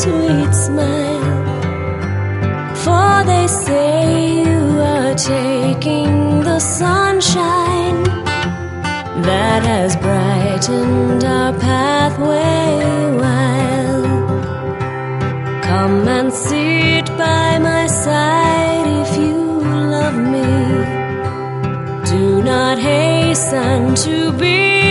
sweet smile. For they say you are taking the sunshine that has brightened our pathway while. Come and sit by my side if you love me. Do not hasten to be